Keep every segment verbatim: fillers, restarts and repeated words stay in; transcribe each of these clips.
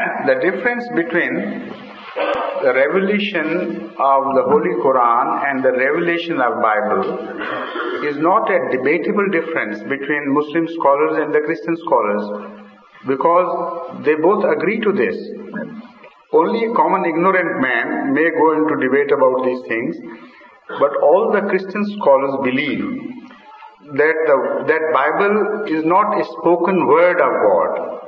the difference between the revelation of the Holy Quran and the revelation of Bible is not a debatable difference between Muslim scholars and the Christian scholars, because they both agree to this. Only a common ignorant man may go into debate about these things, but all the Christian scholars believe that the that Bible is not a spoken word of God.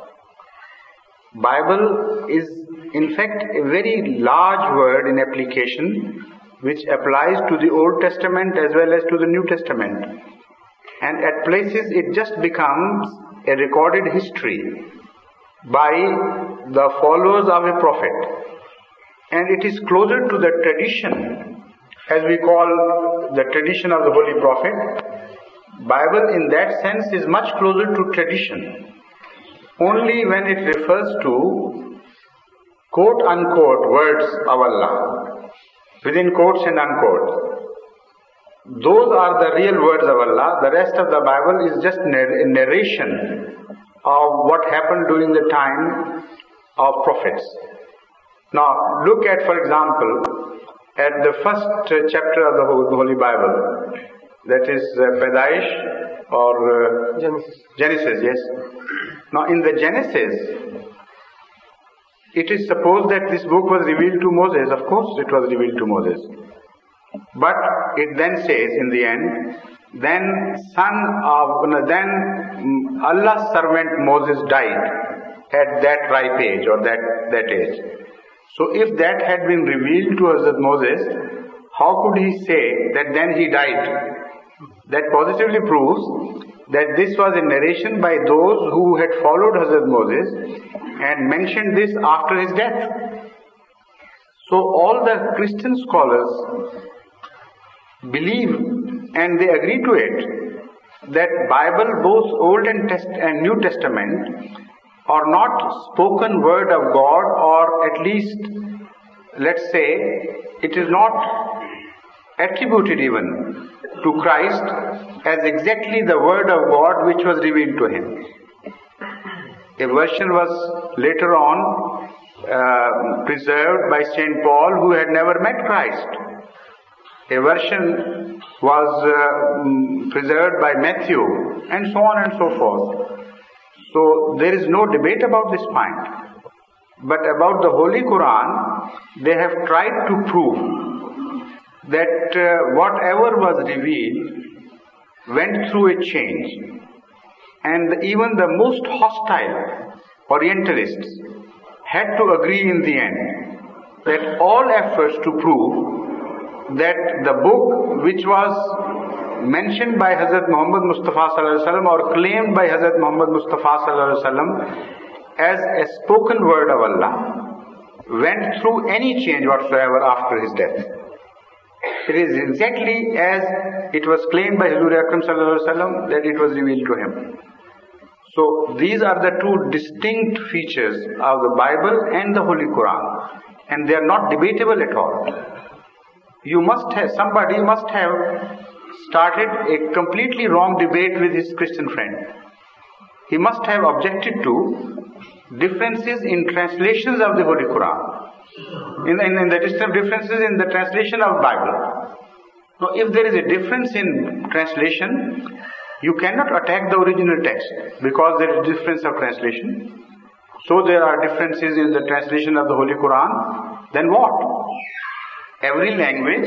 Bible is in fact a very large word in application, which applies to the Old Testament as well as to the New Testament. And at places it just becomes a recorded history by the followers of a prophet. And it is closer to the tradition, as we call the tradition of the Holy Prophet. Bible in that sense is much closer to tradition. Only when it refers to quote-unquote words of Allah, within quotes and unquotes. Those are the real words of Allah. The rest of the Bible is just a narration of what happened during the time of prophets. Now, look at, for example, at the first chapter of the Holy Bible, that is uh, Pedaish or uh, Genesis. Genesis, yes. Now, in the Genesis, it is supposed that this book was revealed to Moses. Of course, it was revealed to Moses. But it then says in the end, then son of, then Allah's servant Moses died at that ripe age or that, that age. So if that had been revealed to Hazrat Moses, how could he say that then he died? That positively proves that this was a narration by those who had followed Hazrat Moses and mentioned this after his death. So all the Christian scholars believe and they agree to it that Bible, both Old and, Test- and New Testament, are not spoken word of God, or at least, let's say, it is not attributed even to Christ as exactly the word of God which was revealed to him. A version was later on uh, preserved by Saint Paul, who had never met Christ. A version was uh, preserved by Matthew, and so on and so forth. So there is no debate about this point. But about the Holy Quran, they have tried to prove that uh, whatever was revealed went through a change. And even the most hostile Orientalists had to agree in the end that all efforts to prove that the book which was mentioned by Hazrat Muhammad Mustafa Sallallahu Alaihi Wasallam or claimed by Hazrat Muhammad Mustafa Sallallahu Alaihi Wasallam as a spoken word of Allah went through any change whatsoever after his death. It is exactly as it was claimed by Hazrat Akram Sallallahu Alaihi Wasallam that it was revealed to him. So these are the two distinct features of the Bible and the Holy Quran, and they are not debatable at all. You must have, somebody must have started a completely wrong debate with his Christian friend. He must have objected to differences in translations of the Holy Quran, in, in, in the differences in the translation of Bible. So if there is a difference in translation, you cannot attack the original text because there is difference of translation. So there are differences in the translation of the Holy Quran. Then what? Every language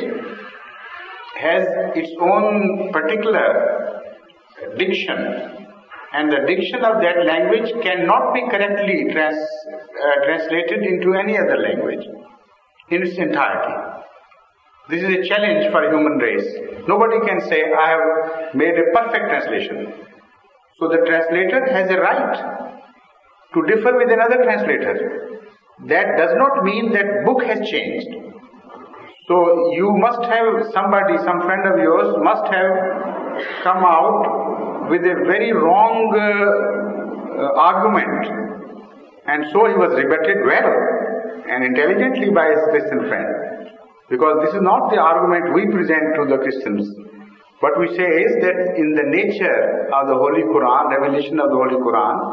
has its own particular diction, and the diction of that language cannot be correctly trans, uh, translated into any other language in its entirety. This is a challenge for human race. Nobody can say, I have made a perfect translation. So the translator has a right to differ with another translator. That does not mean that book has changed. So you must have somebody, some friend of yours must have come out with a very wrong uh, uh, argument, and so he was rebutted well and intelligently by his Christian friend, because this is not the argument we present to the Christians. What we say is that in the nature of the Holy Quran, revelation of the Holy Quran,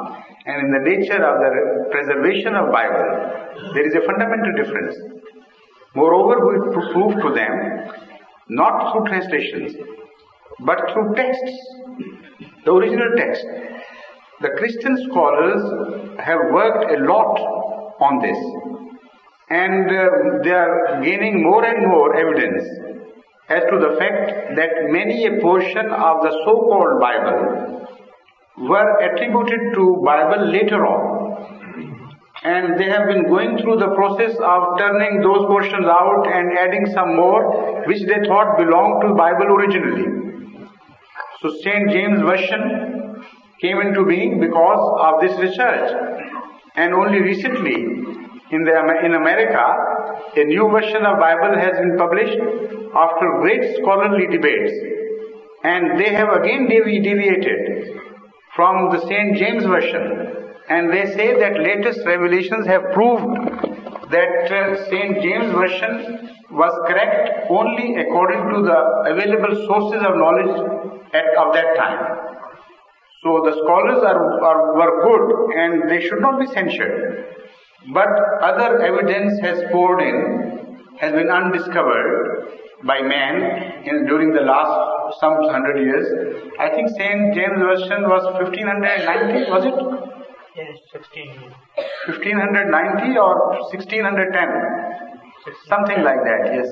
and in the nature of the preservation of Bible, there is a fundamental difference. Moreover, we prove to them, not through translations, but through texts, the original text. The Christian scholars have worked a lot on this, and uh, they are gaining more and more evidence as to the fact that many a portion of the so-called Bible were attributed to Bible later on. And they have been going through the process of turning those portions out and adding some more which they thought belonged to the Bible originally. So Saint James Version came into being because of this research. And only recently in, the, in America, a new version of Bible has been published after great scholarly debates. And they have again devi- deviated from the Saint James Version. And they say that latest revelations have proved that uh, Saint James Version was correct only according to the available sources of knowledge at, of that time. So the scholars are, are were good and they should not be censured. But other evidence has poured in, has been undiscovered by man in, during the last some hundred years. I think Saint James Version was fifteen ninety, was it? Yes, sixteen. fifteen ninety or sixteen ten? Something like that, yes.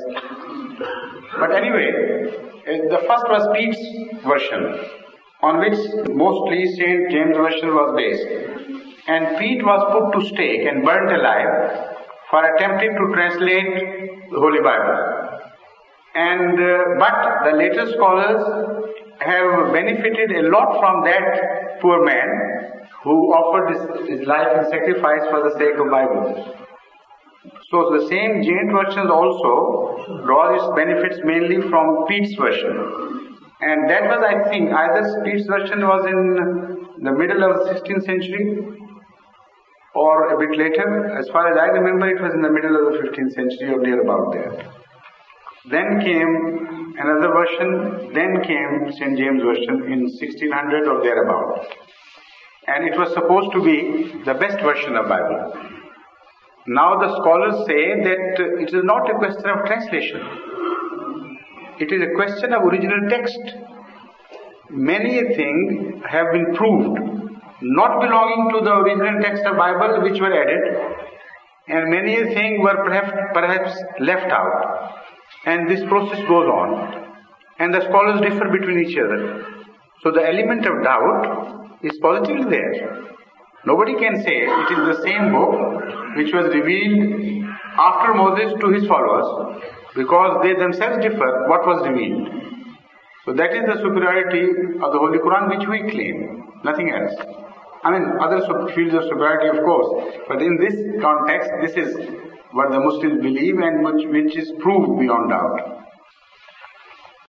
But anyway, the first was Pete's version, on which mostly Saint James Version was based. And Pete was put to stake and burnt alive for attempting to translate the Holy Bible. And uh, but the later scholars have benefited a lot from that poor man who offered his, his life in sacrifice for the sake of Bible. So the same James versions also draws its benefits mainly from Pete's version. And that was, I think, either Pete's version was in the middle of the sixteenth century or a bit later. As far as I remember, it was in the middle of the fifteenth century or near about there. Then came another version, then came Saint James Version in sixteen hundred or thereabout. And it was supposed to be the best version of Bible. Now the scholars say that it is not a question of translation. It is a question of original text. Many a thing have been proved not belonging to the original text of Bible which were added, and many a thing were perhaps, perhaps left out. And this process goes on. And the scholars differ between each other. So the element of doubt is positively there. Nobody can say it is the same book which was revealed after Moses to his followers, because they themselves differ what was revealed. So that is the superiority of the Holy Quran which we claim, nothing else. I mean, other fields of superiority, of course, but in this context, this is what the Muslims believe and which, which is proved beyond doubt.